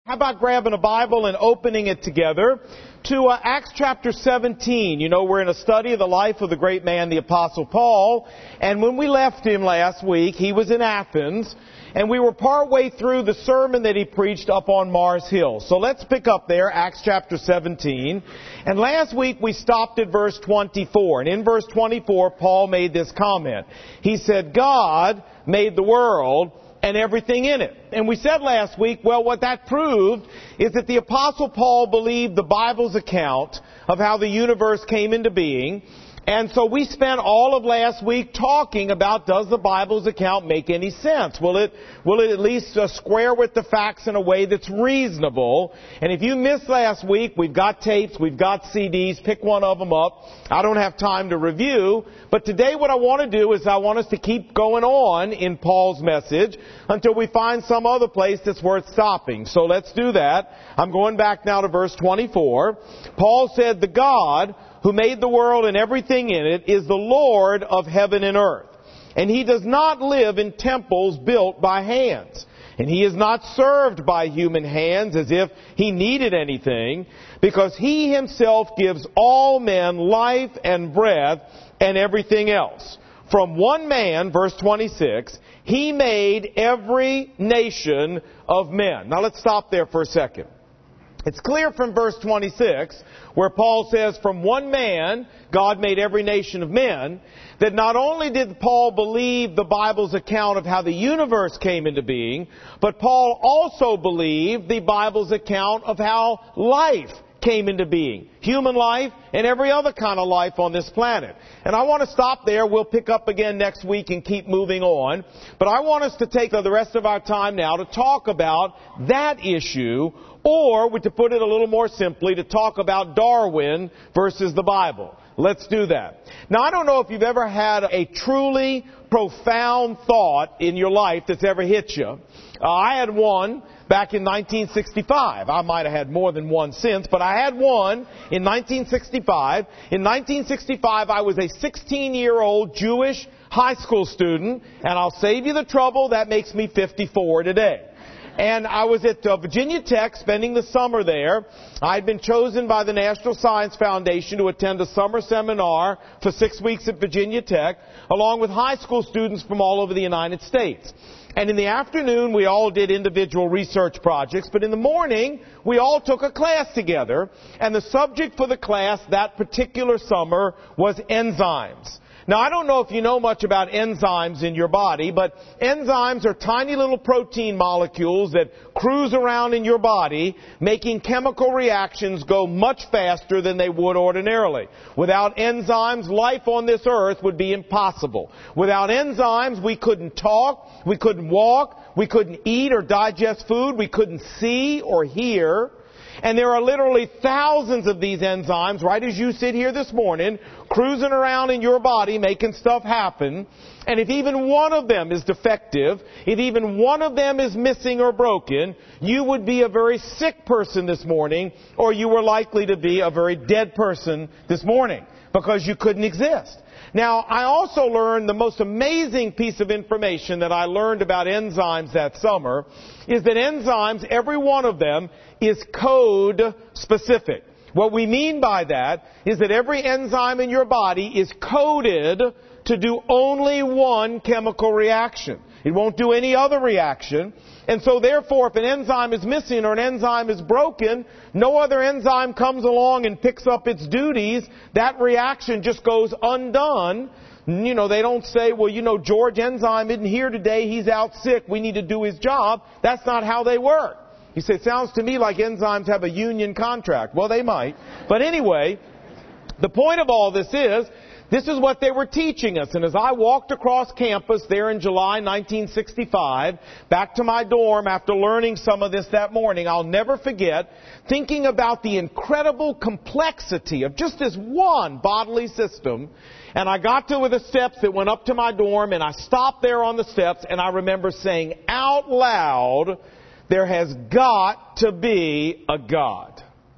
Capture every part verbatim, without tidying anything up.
How about grabbing a Bible and opening it together to uh, Acts chapter seventeen. You know, we're in a study of the life of the great man, the Apostle Paul. And when we left him last week, he was in Athens. And we were partway through the sermon that he preached up on Mars Hill. So let's pick up there, Acts chapter seventeen. And last week we stopped at verse twenty-four. And in verse twenty-four, Paul made this comment. He said, God made the world and everything in it. And we said last week, well, what that proved is that the Apostle Paul believed the Bible's account of how the universe came into being. And so we spent all of last week talking about, does the Bible's account make any sense? Will it, will it at least uh, square with the facts in a way that's reasonable? And if you missed last week, we've got tapes, we've got C Ds, pick one of them up. I don't have time to review, but today what I want to do is I want us to keep going on in Paul's message until we find some other place that's worth stopping. So let's do that. I'm going back now to verse twenty-four. Paul said, the God who made the world and everything in it is the Lord of heaven and earth. And he does not live in temples built by hands. And he is not served by human hands as if he needed anything, because he himself gives all men life and breath and everything else. From one man, verse twenty-six, he made every nation of men. Now let's stop there for a second. It's clear from verse twenty-six, where Paul says, from one man, God made every nation of men, that not only did Paul believe the Bible's account of how the universe came into being, but Paul also believed the Bible's account of how life came into being. Human life and every other kind of life on this planet. And I want to stop there. We'll pick up again next week and keep moving on. But I want us to take the rest of our time now to talk about that issue, or, to put it a little more simply, to talk about Darwin versus the Bible. Let's do that. Now, I don't know if you've ever had a truly profound thought in your life that's ever hit you. Uh, I had one back in nineteen sixty-five. I might have had more than one since, but I had one in nineteen sixty-five. In nineteen sixty-five, I was a sixteen-year-old Jewish high school student, and I'll save you the trouble, that makes me fifty-four today. And I was at uh, Virginia Tech spending the summer there. I had been chosen by the National Science Foundation to attend a summer seminar for six weeks at Virginia Tech, along with high school students from all over the United States. And in the afternoon, we all did individual research projects, but in the morning, we all took a class together, and the subject for the class that particular summer was enzymes. Now, I don't know if you know much about enzymes in your body, but enzymes are tiny little protein molecules that cruise around in your body, making chemical reactions go much faster than they would ordinarily. Without enzymes, life on this earth would be impossible. Without enzymes, we couldn't talk, we couldn't walk, we couldn't eat or digest food, we couldn't see or hear. And there are literally thousands of these enzymes, right as you sit here this morning, cruising around in your body, making stuff happen. And if even one of them is defective, if even one of them is missing or broken, you would be a very sick person this morning, or you were likely to be a very dead person this morning, because you couldn't exist. Now, I also learned the most amazing piece of information that I learned about enzymes that summer is that enzymes, every one of them, is code specific. What we mean by that is that every enzyme in your body is coded to do only one chemical reaction. It won't do any other reaction. And so therefore, if an enzyme is missing or an enzyme is broken, no other enzyme comes along and picks up its duties. That reaction just goes undone. You know, they don't say, well, you know, George Enzyme isn't here today. He's out sick. We need to do his job. That's not how they work. You say, it sounds to me like enzymes have a union contract. Well, they might. But anyway, the point of all this is, this is what they were teaching us. And as I walked across campus there in July nineteen sixty-five, back to my dorm after learning some of this that morning, I'll never forget thinking about the incredible complexity of just this one bodily system. And I got to the steps that went up to my dorm, and I stopped there on the steps, and I remember saying out loud, there has got to be a God.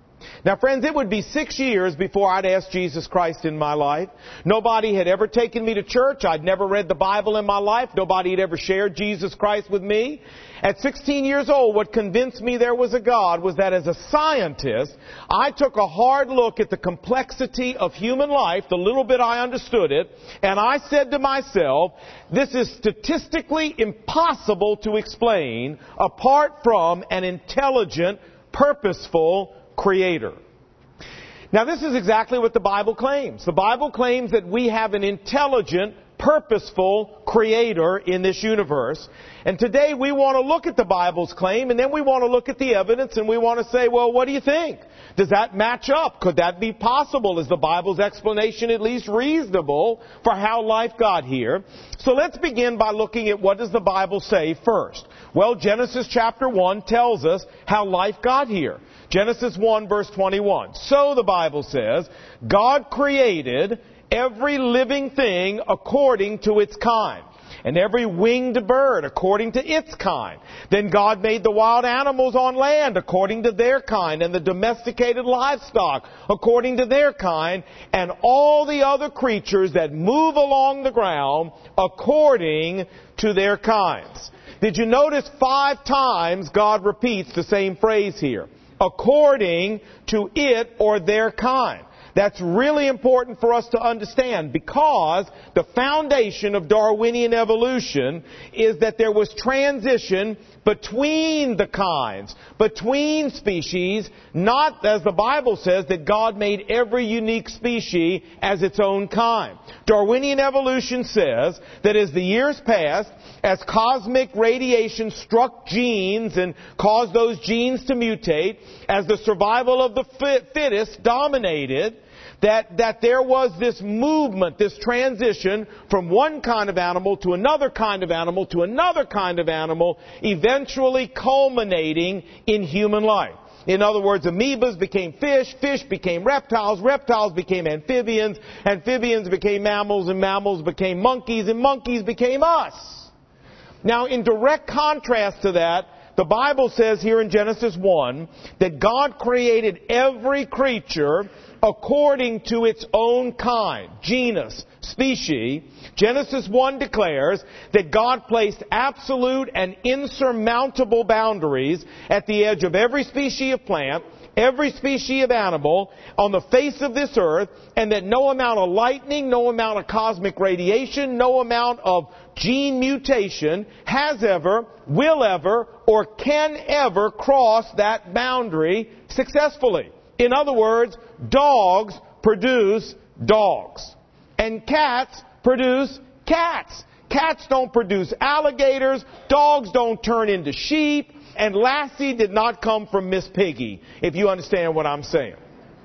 Now, friends, it would be six years before I'd asked Jesus Christ in my life. Nobody had ever taken me to church. I'd never read the Bible in my life. Nobody had ever shared Jesus Christ with me. At sixteen years old, what convinced me there was a God was that as a scientist, I took a hard look at the complexity of human life, the little bit I understood it, and I said to myself, this is statistically impossible to explain apart from an intelligent, purposeful Creator. Now, this is exactly what the Bible claims. The Bible claims that we have an intelligent, purposeful Creator in this universe. And today we want to look at the Bible's claim, and then we want to look at the evidence, and we want to say, well, what do you think? Does that match up? Could that be possible? Is the Bible's explanation at least reasonable for how life got here? So let's begin by looking at what does the Bible say first. Well, Genesis chapter one tells us how life got here. Genesis one verse twenty-one. So the Bible says, God created every living thing according to its kind, and every winged bird according to its kind. Then God made the wild animals on land according to their kind, and the domesticated livestock according to their kind, and all the other creatures that move along the ground according to their kinds. Did you notice five times God repeats the same phrase here? According to it or their kind. That's really important for us to understand, because the foundation of Darwinian evolution is that there was transition between the kinds, between species, not, as the Bible says, that God made every unique species as its own kind. Darwinian evolution says that as the years passed, as cosmic radiation struck genes and caused those genes to mutate, as the survival of the fittest dominated, that, that there was this movement, this transition from one kind of animal to another kind of animal to another kind of animal, eventually culminating in human life. In other words, amoebas became fish, fish became reptiles, reptiles became amphibians, amphibians became mammals, and mammals became monkeys, and monkeys became us. Now, in direct contrast to that, the Bible says here in Genesis one that God created every creature according to its own kind, genus, species. Genesis one declares that God placed absolute and insurmountable boundaries at the edge of every species of plant, every species of animal on the face of this earth, and that no amount of lightning, no amount of cosmic radiation, no amount of gene mutation has ever, will ever, or can ever cross that boundary successfully. In other words, dogs produce dogs, and cats produce cats. Cats don't produce alligators, dogs don't turn into sheep, and Lassie did not come from Miss Piggy, if you understand what I'm saying.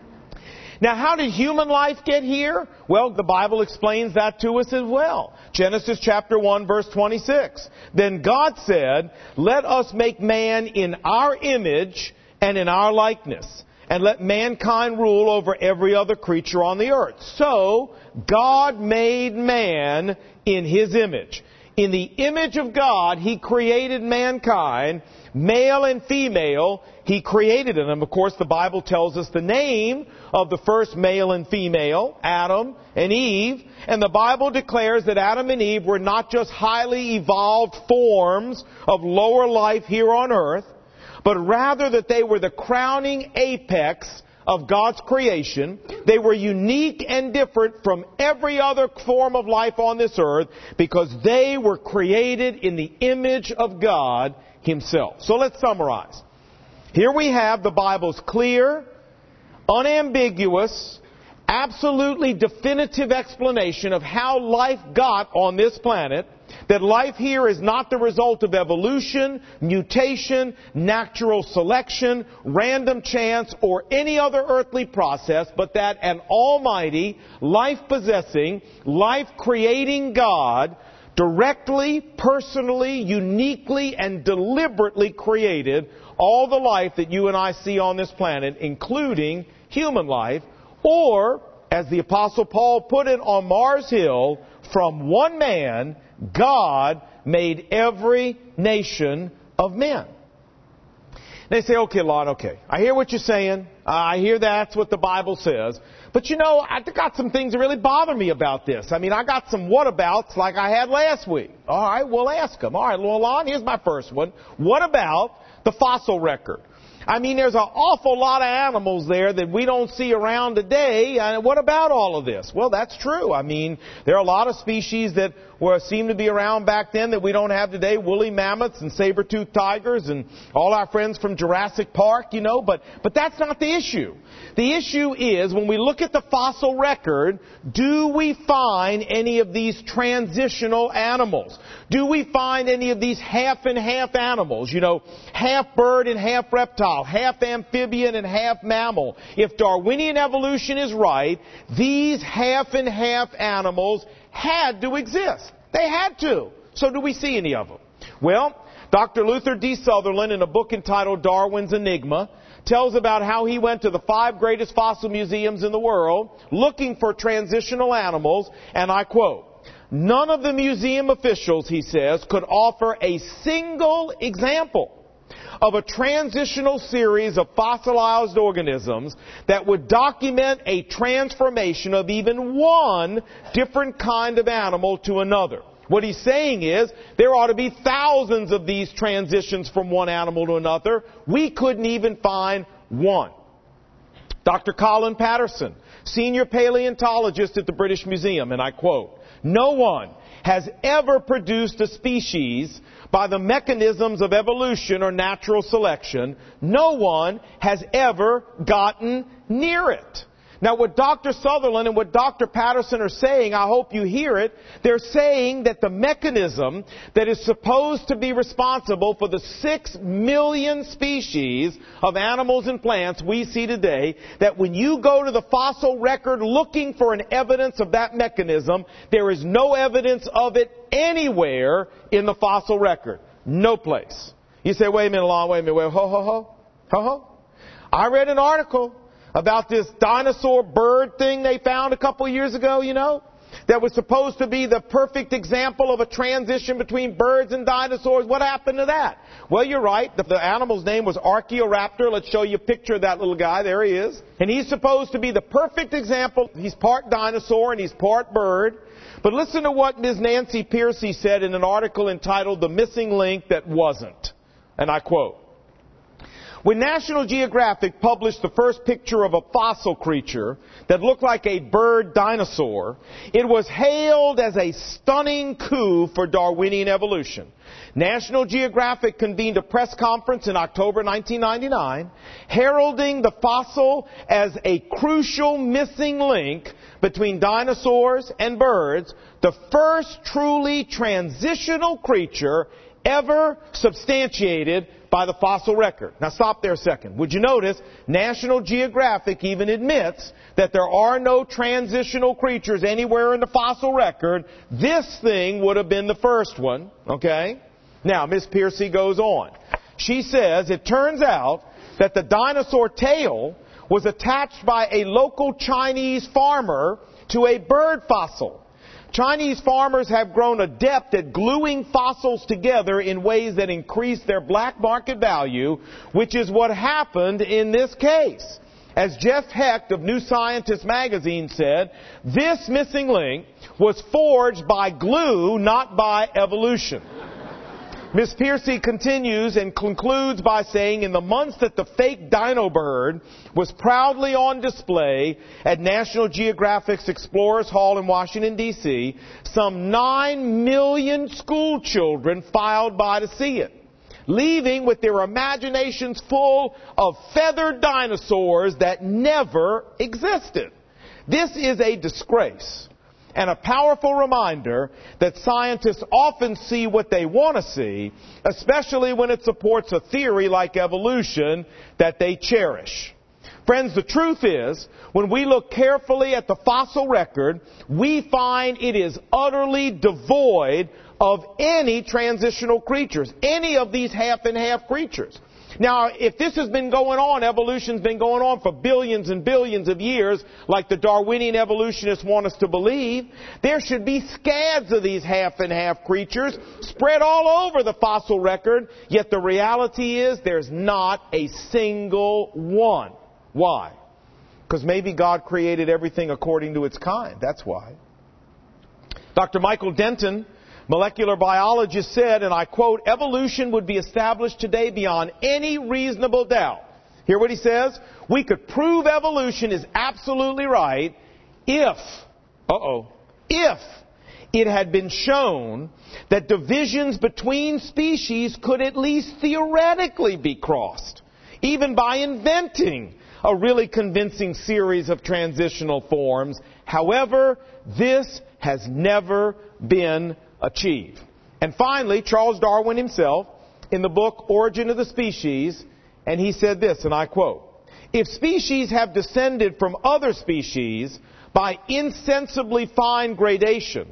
Now, how did human life get here? Well, the Bible explains that to us as well. Genesis chapter one, verse twenty-six. Then God said, let us make man in our image and in our likeness, and let mankind rule over every other creature on the earth. So, God made man in His image. In the image of God, He created mankind, male and female, He created them. Of course, the Bible tells us the name of the first male and female, Adam and Eve. And the Bible declares that Adam and Eve were not just highly evolved forms of lower life here on earth, but rather that they were the crowning apex of God's creation. They were unique and different from every other form of life on this earth because they were created in the image of God Himself. So let's summarize. Here we have the Bible's clear, unambiguous, absolutely definitive explanation of how life got on this planet. That life here is not the result of evolution, mutation, natural selection, random chance, or any other earthly process, but that an almighty, life-possessing, life-creating God directly, personally, uniquely, and deliberately created all the life that you and I see on this planet, including human life, or, as the Apostle Paul put it on Mars Hill, from one man, God made every nation of men. They say, okay, Lon, okay, I hear what you're saying. Uh, I hear that's what the Bible says. But, you know, I got some things that really bother me about this. I mean, I got some whatabouts like I had last week. All right, we'll ask them. All right, well, Lon, here's my first one. What about the fossil record? I mean, there's an awful lot of animals there that we don't see around today. And what about all of this? Well, that's true. I mean, there are a lot of species that were seemed to be around back then that we don't have today. Woolly mammoths and saber-toothed tigers and all our friends from Jurassic Park, you know. But, but that's not the issue. The issue is when we look at the fossil record, do we find any of these transitional animals? Do we find any of these half and half animals? You know, half bird and half reptile, half amphibian and half mammal. If Darwinian evolution is right, these half and half animals had to exist. They had to. So do we see any of them? Well, Doctor Luther D. Sutherland, in a book entitled Darwin's Enigma, tells about how he went to the five greatest fossil museums in the world looking for transitional animals, and I quote, "None of the museum officials," he says, "could offer a single example of a transitional series of fossilized organisms that would document a transformation of even one different kind of animal to another." What he's saying is there ought to be thousands of these transitions from one animal to another. We couldn't even find one. Doctor Colin Patterson, senior paleontologist at the British Museum, and I quote, "No one has ever produced a species by the mechanisms of evolution or natural selection. No one has ever gotten near it." Now, what Doctor Sutherland and what Doctor Patterson are saying, I hope you hear it, they're saying that the mechanism that is supposed to be responsible for the six million species of animals and plants we see today, that when you go to the fossil record looking for an evidence of that mechanism, there is no evidence of it anywhere in the fossil record. No place. You say, wait a minute, Lon, wait a minute, wait, ho, ho, ho, ho, ho. I read an article about this dinosaur bird thing they found a couple years ago, you know, that was supposed to be the perfect example of a transition between birds and dinosaurs. What happened to that? Well, you're right. The, the animal's name was Archaeoraptor. Let's show you a picture of that little guy. There he is. And he's supposed to be the perfect example. He's part dinosaur and he's part bird. But listen to what Miz Nancy Pearcey said in an article entitled "The Missing Link That Wasn't." And I quote, "When National Geographic published the first picture of a fossil creature that looked like a bird dinosaur, it was hailed as a stunning coup for Darwinian evolution. National Geographic convened a press conference in October nineteen ninety-nine, heralding the fossil as a crucial missing link between dinosaurs and birds, the first truly transitional creature ever substantiated by the fossil record." Now stop there a second. Would you notice National Geographic even admits that there are no transitional creatures anywhere in the fossil record? This thing would have been the first one, okay? Now, Miz Pearcey goes on. She says it turns out that the dinosaur tail was attached by a local Chinese farmer to a bird fossil. Chinese farmers have grown adept at gluing fossils together in ways that increase their black market value, which is what happened in this case. As Jeff Hecht of New Scientist magazine said, this missing link was forged by glue, not by evolution. Miz Pearcey continues and concludes by saying, in the months that the fake dino bird was proudly on display at National Geographic's Explorers Hall in Washington, D C, some nine million school children filed by to see it, leaving with their imaginations full of feathered dinosaurs that never existed. This is a disgrace and a powerful reminder that scientists often see what they want to see, especially when it supports a theory like evolution that they cherish. Friends, the truth is, when we look carefully at the fossil record, we find it is utterly devoid of any transitional creatures, any of these half and half creatures. Now, if this has been going on, evolution's been going on for billions and billions of years, like the Darwinian evolutionists want us to believe, there should be scads of these half and half creatures spread all over the fossil record, yet the reality is there's not a single one. Why? Because maybe God created everything according to its kind. That's why. Doctor Michael Denton, molecular biologist, said, and I quote, "Evolution would be established today beyond any reasonable doubt." Hear what he says? "We could prove evolution is absolutely right if, uh-oh, if it had been shown that divisions between species could at least theoretically be crossed, even by inventing a really convincing series of transitional forms. However, this has never been achieved." And finally, Charles Darwin himself, in the book Origin of the Species, and he said this, and I quote, "If species have descended from other species by insensibly fine gradation,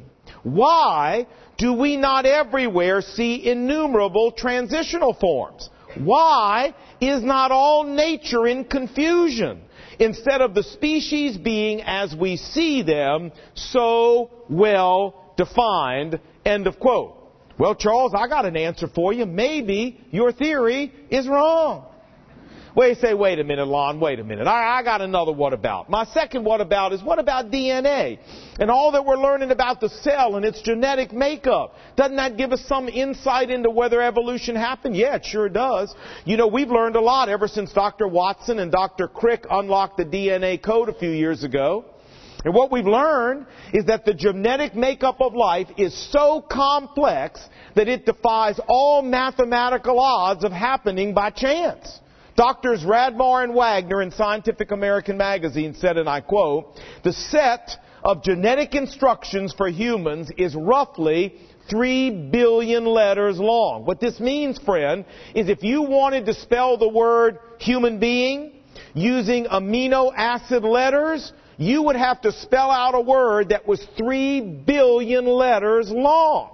why do we not everywhere see innumerable transitional forms? Why is not all nature in confusion, instead of the species being as we see them, so well defined?" End of quote. Well, Charles, I got an answer for you. Maybe your theory is wrong. Well, you say, wait a minute, Lon, wait a minute. I, I got another what about. My second what about is what about D N A? And all that we're learning about the cell and its genetic makeup. Doesn't that give us some insight into whether evolution happened? Yeah, it sure does. You know, we've learned a lot ever since Doctor Watson and Doctor Crick unlocked the D N A code a few years ago. And what we've learned is that the genetic makeup of life is so complex that it defies all mathematical odds of happening by chance. Doctors Radmar and Wagner in Scientific American magazine said, and I quote, "The set of genetic instructions for humans is roughly three billion letters long." What this means, friend, is if you wanted to spell the word human being using amino acid letters, you would have to spell out a word that was three billion letters long.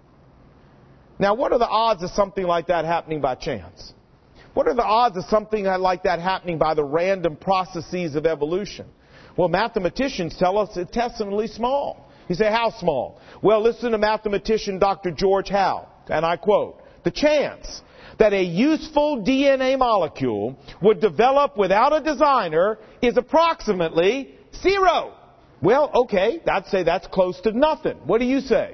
Now, what are the odds of something like that happening by chance? What are the odds of something like that happening by the random processes of evolution? Well, mathematicians tell us it's testimonially small. You say, how small? Well, listen to mathematician Doctor George Howe, and I quote, "The chance that a useful D N A molecule would develop without a designer is approximately zero." Well, okay, I'd say that's close to nothing. What do you say?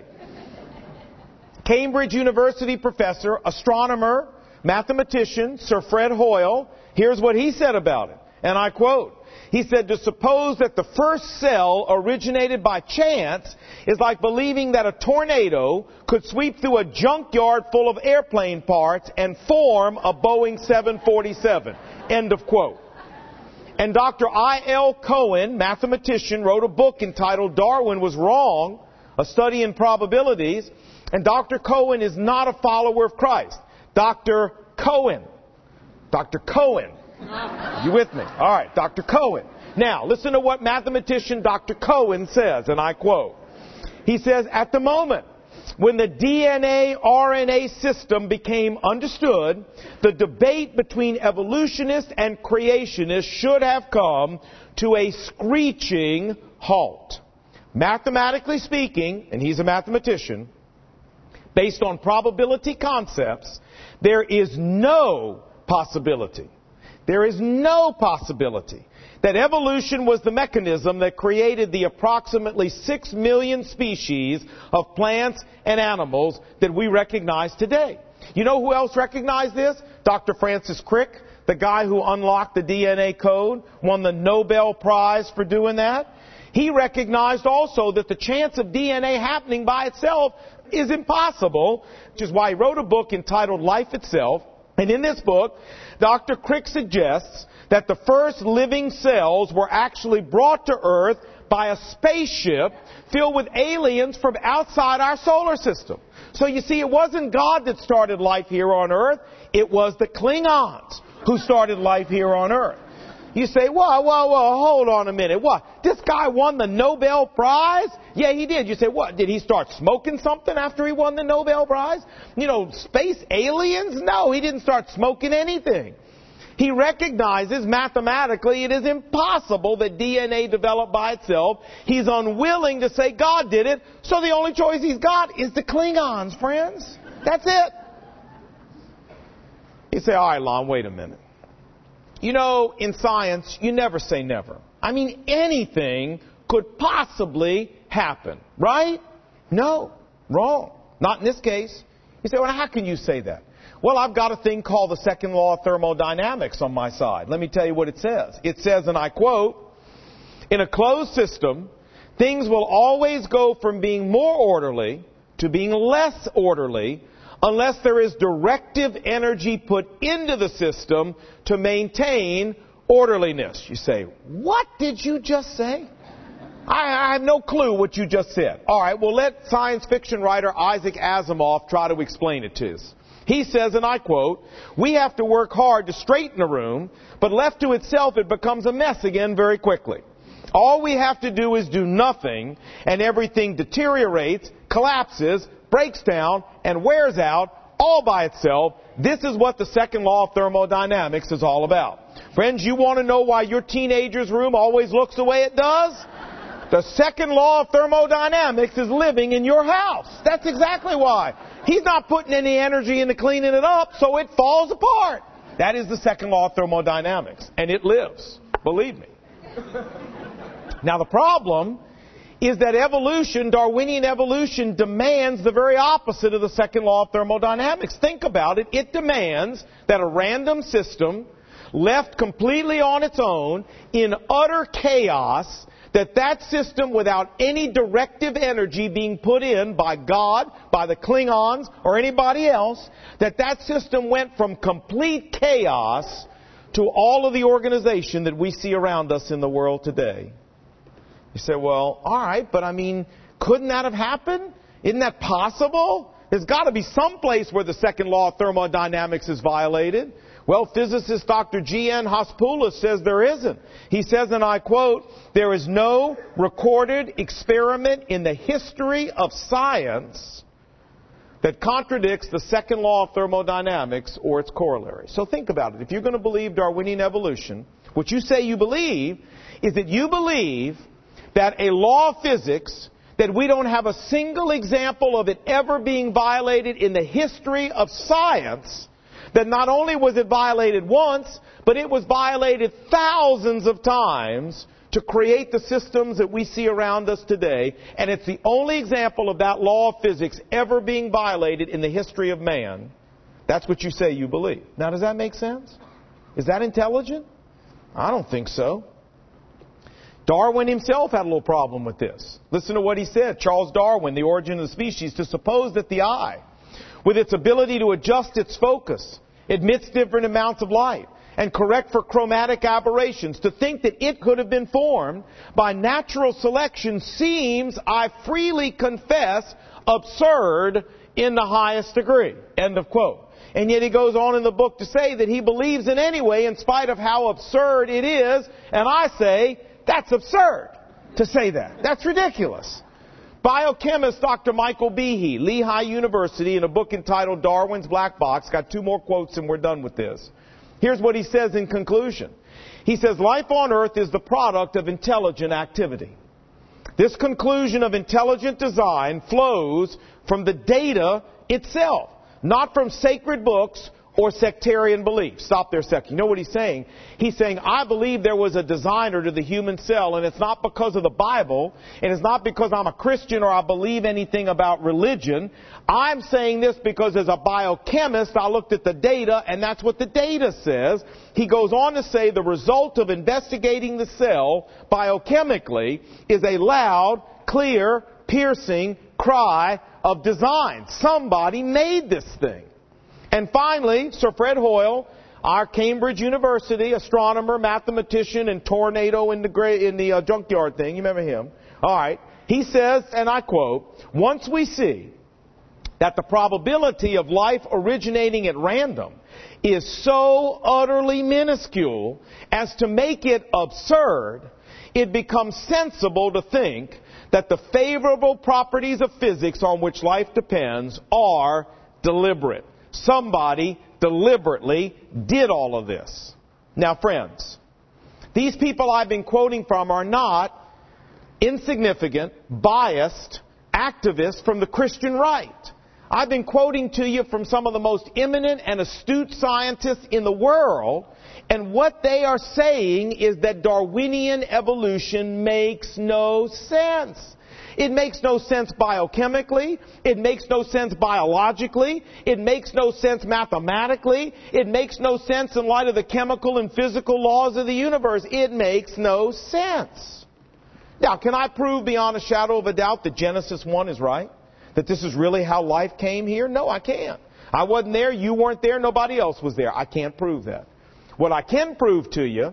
Cambridge University professor, astronomer, mathematician, Sir Fred Hoyle, here's what he said about it, and I quote, he said, "To suppose that the first cell originated by chance is like believing that a tornado could sweep through a junkyard full of airplane parts and form a Boeing seven forty-seven. End of quote. And Doctor I L Cohen, mathematician, wrote a book entitled Darwin Was Wrong, a study in probabilities, and Doctor Cohen is not a follower of Christ. Doctor Cohen. Doctor Cohen. You with me? All right, Doctor Cohen. Now, listen to what mathematician Doctor Cohen says, and I quote. He says, "At the moment when the D N A R N A system became understood, the debate between evolutionists and creationists should have come to a screeching halt. Mathematically speaking," and he's a mathematician, "based on probability concepts, there is no possibility, there is no possibility that evolution was the mechanism that created the approximately six million species of plants and animals that we recognize today." You know who else recognized this? Doctor Francis Crick, the guy who unlocked the D N A code, won the Nobel Prize for doing that. He recognized also that the chance of D N A happening by itself is impossible, which is why he wrote a book entitled Life Itself. And in this book, Doctor Crick suggests that the first living cells were actually brought to Earth by a spaceship filled with aliens from outside our solar system. So you see, it wasn't God that started life here on Earth. It was the Klingons who started life here on Earth. You say, whoa, whoa, whoa, hold on a minute. What? this guy won the Nobel Prize? Yeah, he did. You say, what? Did he start smoking something after he won the Nobel Prize? You know, space aliens? No, he didn't start smoking anything. He recognizes mathematically it is impossible that D N A developed by itself. He's unwilling to say God did it, so the only choice he's got is the Klingons, friends. That's it. You say, all right, Lon, wait a minute. You know, in science, you never say never. I mean, anything could possibly happen, right? No, wrong. Not in this case. You say, well, how can you say that? Well, I've got a thing called the second law of thermodynamics on my side. Let me tell you what it says. It says, and I quote, in a closed system, things will always go from being more orderly to being less orderly unless there is directive energy put into the system to maintain orderliness. You say, what did you just say? I, I have no clue what you just said. All right, well, let science fiction writer Isaac Asimov try to explain it to us. He says, and I quote, we have to work hard to straighten a room, but left to itself it becomes a mess again very quickly. All we have to do is do nothing, and everything deteriorates, collapses, breaks down, and wears out all by itself. This is what the second law of thermodynamics is all about. Friends, you want to know why your teenager's room always looks the way it does? The second law of thermodynamics is living in your house. That's exactly why. He's not putting any energy into cleaning it up, so it falls apart. That is the second law of thermodynamics, and it lives. Believe me. Now, the problem is that evolution, Darwinian evolution, demands the very opposite of the second law of thermodynamics. Think about it. It demands that a random system, left completely on its own, in utter chaos, that that system, without any directive energy being put in by God, by the Klingons, or anybody else, that that system went from complete chaos to all of the organization that we see around us in the world today. You say, well, all right, but I mean, couldn't that have happened? Isn't that possible? There's got to be some place where the second law of thermodynamics is violated. Well, physicist Doctor G N Hospoulas says there isn't. He says, and I quote, there is no recorded experiment in the history of science that contradicts the second law of thermodynamics or its corollary. So think about it. If you're going to believe Darwinian evolution, what you say you believe is that you believe that a law of physics, that we don't have a single example of it ever being violated in the history of science, that not only was it violated once, but it was violated thousands of times to create the systems that we see around us today. And it's the only example of that law of physics ever being violated in the history of man. That's what you say you believe. Now, does that make sense? Is that intelligent? I don't think so. Darwin himself had a little problem with this. Listen to what he said. Charles Darwin, The Origin of the Species, to suppose that the eye, with its ability to adjust its focus, emits different amounts of light, and correct for chromatic aberrations, to think that it could have been formed by natural selection seems, I freely confess, absurd in the highest degree. End of quote. And yet he goes on in the book to say that he believes in any way, in spite of how absurd it is, and I say, that's absurd to say that. That's ridiculous. Biochemist Doctor Michael Behe, Lehigh University, in a book entitled Darwin's Black Box, got two more quotes and we're done with this. Here's what he says in conclusion. He says, life on Earth is the product of intelligent activity. This conclusion of intelligent design flows from the data itself, not from sacred books or sectarian beliefs. Stop there a second. You know what he's saying? He's saying, I believe there was a designer to the human cell, and it's not because of the Bible, and it's not because I'm a Christian or I believe anything about religion. I'm saying this because as a biochemist, I looked at the data, and that's what the data says. He goes on to say the result of investigating the cell biochemically is a loud, clear, piercing cry of design. Somebody made this thing. And finally, Sir Fred Hoyle, our Cambridge University astronomer, mathematician, and tornado in the, gra- in the uh, junkyard thing. You remember him? All right. He says, and I quote, once we see that the probability of life originating at random is so utterly minuscule as to make it absurd, it becomes sensible to think that the favorable properties of physics on which life depends are deliberate. Somebody deliberately did all of this. Now, friends, these people I've been quoting from are not insignificant, biased activists from the Christian right. I've been quoting to you from some of the most eminent and astute scientists in the world, and what they are saying is that Darwinian evolution makes no sense. It makes no sense biochemically. It makes no sense biologically. It makes no sense mathematically. It makes no sense in light of the chemical and physical laws of the universe. It makes no sense. Now, can I prove beyond a shadow of a doubt that Genesis one is right? That this is really how life came here? No, I can't. I wasn't there, you weren't there, nobody else was there. I can't prove that. What I can prove to you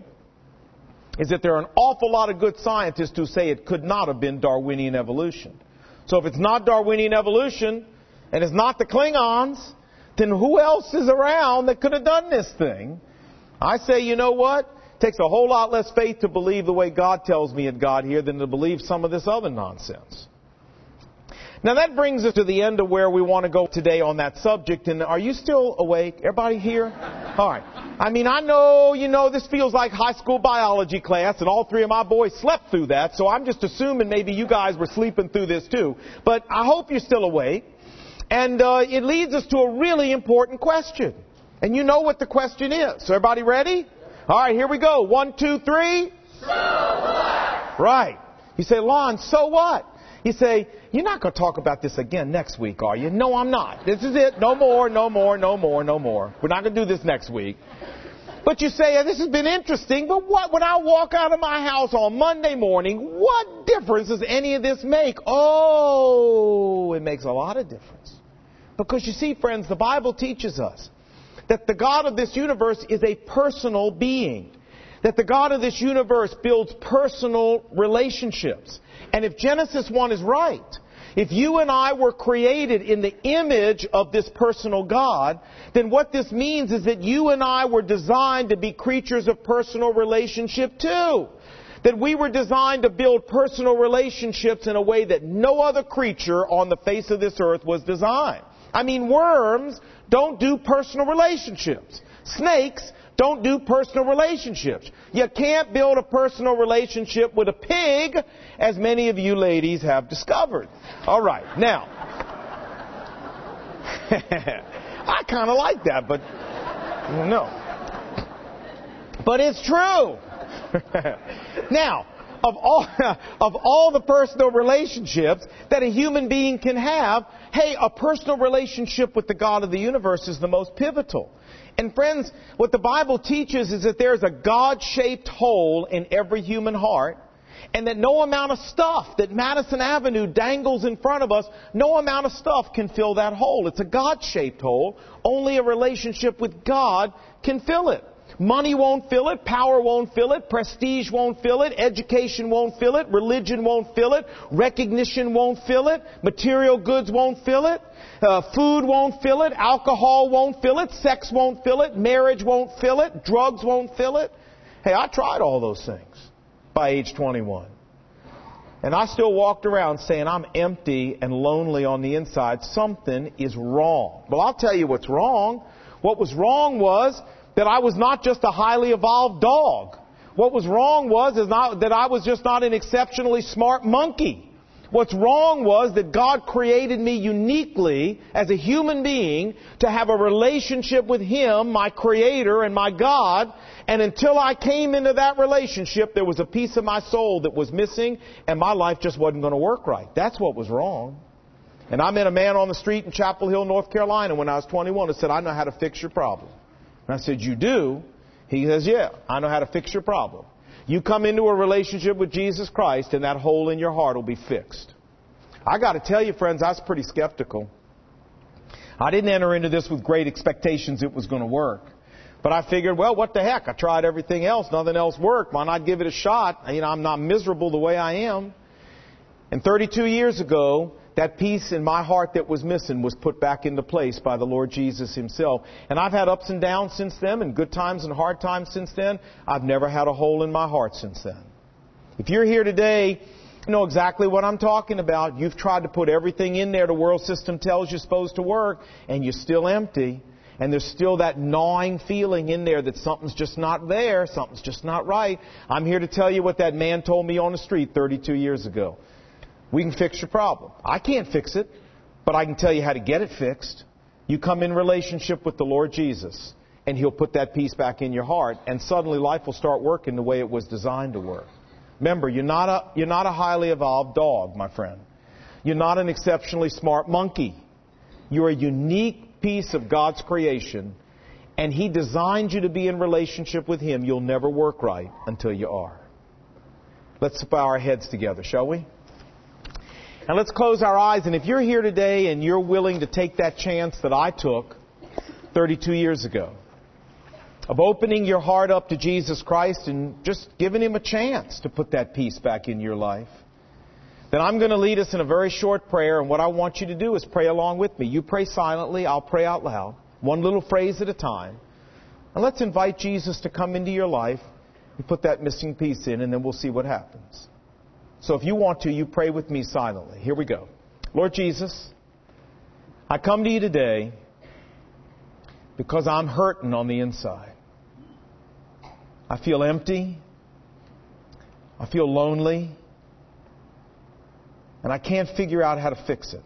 is that there are an awful lot of good scientists who say it could not have been Darwinian evolution. So if it's not Darwinian evolution, and it's not the Klingons, then who else is around that could have done this thing? I say, you know what? It takes a whole lot less faith to believe the way God tells me it got here than to believe some of this other nonsense. Now that brings us to the end of where we want to go today on that subject. And are you still awake? Everybody here? All right. I mean, I know, you know, this feels like high school biology class, and all three of my boys slept through that, so I'm just assuming maybe you guys were sleeping through this too. But I hope you're still awake. And uh, it leads us to a really important question. And you know what the question is. So everybody ready? All right, here we go. One, two, three. So what? Right. You say, Lon, so what? You say, you're not going to talk about this again next week, are you? No, I'm not. This is it. No more, no more, no more, no more. We're not going to do this next week. But you say, this has been interesting, but what, when I walk out of my house on Monday morning, what difference does any of this make? Oh, it makes a lot of difference. Because you see, friends, the Bible teaches us that the God of this universe is a personal being. That the God of this universe builds personal relationships. And if Genesis one is right, if you and I were created in the image of this personal God, then what this means is that you and I were designed to be creatures of personal relationship too. That we were designed to build personal relationships in a way that no other creature on the face of this earth was designed. I mean, worms don't do personal relationships. Snakes don't do personal relationships. You can't build a personal relationship with a pig, as many of you ladies have discovered. All right, now, I kind of like that, but no. But it's true. Now, of all, of all the personal relationships that a human being can have, hey, a personal relationship with the God of the universe is the most pivotal. And friends, what the Bible teaches is that there's a God-shaped hole in every human heart, and that no amount of stuff that Madison Avenue dangles in front of us, no amount of stuff can fill that hole. It's a God-shaped hole. Only a relationship with God can fill it. Money won't fill it, power won't fill it, prestige won't fill it, education won't fill it, religion won't fill it, recognition won't fill it, material goods won't fill it, uh, food won't fill it, alcohol won't fill it, sex won't fill it, marriage won't fill it, drugs won't fill it. Hey, I tried all those things by age twenty-one. And I still walked around saying I'm empty and lonely on the inside. Something is wrong. Well, I'll tell you what's wrong. What was wrong was that I was not just a highly evolved dog. What was wrong was is not, that I was just not an exceptionally smart monkey. What's wrong was that God created me uniquely as a human being to have a relationship with Him, my Creator and my God. And until I came into that relationship, there was a piece of my soul that was missing, and my life just wasn't going to work right. That's what was wrong. And I met a man on the street in Chapel Hill, North Carolina, when I was twenty-one, who said, I know how to fix your problem. And I said, you do? He says, yeah, I know how to fix your problem. You come into a relationship with Jesus Christ and that hole in your heart will be fixed. I got to tell you, friends, I was pretty skeptical. I didn't enter into this with great expectations it was going to work. But I figured, well, what the heck? I tried everything else. Nothing else worked. Why not give it a shot? You know, I'm not miserable the way I am. And thirty-two years ago, that piece in my heart that was missing was put back into place by the Lord Jesus Himself. And I've had ups and downs since then, and good times and hard times since then. I've never had a hole in my heart since then. If you're here today, you know exactly what I'm talking about. You've tried to put everything in there the world system tells you're supposed to work, and you're still empty. And there's still that gnawing feeling in there that something's just not there, something's just not right. I'm here to tell you what that man told me on the street thirty-two years ago. We can fix your problem. I can't fix it, but I can tell you how to get it fixed. You come in relationship with the Lord Jesus, and He'll put that peace back in your heart, and suddenly life will start working the way it was designed to work. Remember, you're not a, you're not a highly evolved dog, my friend. You're not an exceptionally smart monkey. You're a unique piece of God's creation, and He designed you to be in relationship with Him. You'll never work right until you are. Let's bow our heads together, shall we? And let's close our eyes. And if you're here today and you're willing to take that chance that I took thirty-two years ago, of opening your heart up to Jesus Christ and just giving Him a chance to put that peace back in your life, then I'm going to lead us in a very short prayer. And what I want you to do is pray along with me. You pray silently, I'll pray out loud, one little phrase at a time. And let's invite Jesus to come into your life and put that missing piece in, and then we'll see what happens. So if you want to, you pray with me silently. Here we go. Lord Jesus, I come to you today because I'm hurting on the inside. I feel empty. I feel lonely. And I can't figure out how to fix it.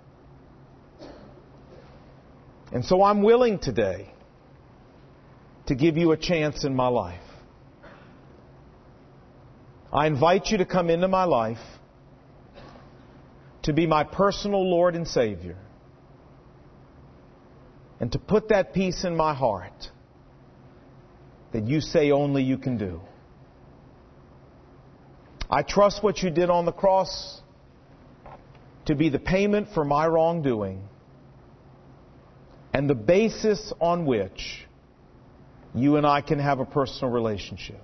And so I'm willing today to give you a chance in my life. I invite you to come into my life to be my personal Lord and Savior, and to put that peace in my heart that you say only you can do. I trust what you did on the cross to be the payment for my wrongdoing and the basis on which you and I can have a personal relationship.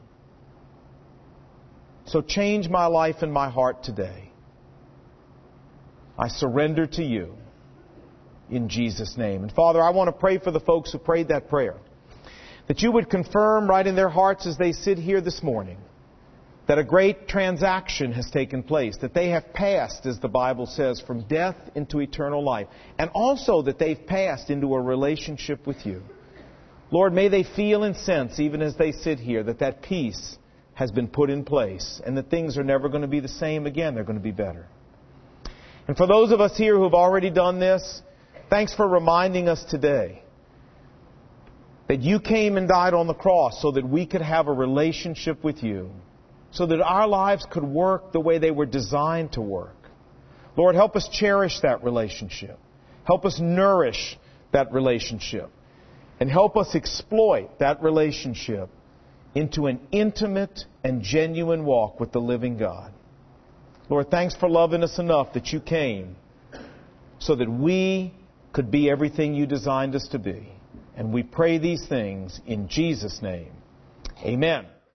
So change my life and my heart today. I surrender to you in Jesus' name. And Father, I want to pray for the folks who prayed that prayer, that you would confirm right in their hearts as they sit here this morning that a great transaction has taken place, that they have passed, as the Bible says, from death into eternal life, and also that they've passed into a relationship with you. Lord, may they feel and sense, even as they sit here, that that peace has been put in place, and that things are never going to be the same again. They're going to be better. And for those of us here who have already done this, thanks for reminding us today that you came and died on the cross so that we could have a relationship with you, so that our lives could work the way they were designed to work. Lord, help us cherish that relationship. Help us nourish that relationship. And help us exploit that relationship into an intimate and genuine walk with the living God. Lord, thanks for loving us enough that you came so that we could be everything you designed us to be. And we pray these things in Jesus' name. Amen.